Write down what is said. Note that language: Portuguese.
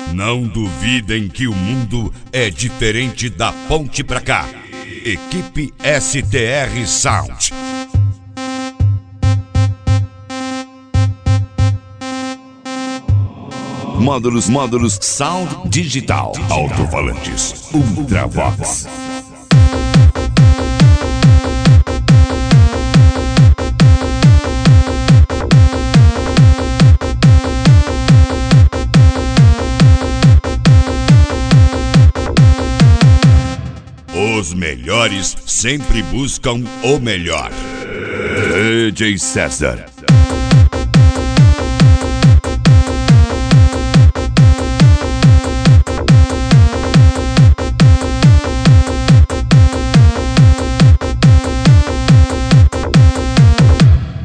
Não duvidem que o mundo é diferente da ponte pra cá. Equipe STR Sound. Módulos Sound Digital. Alto-falantes Ultravox. Os melhores sempre buscam o melhor. DJ César.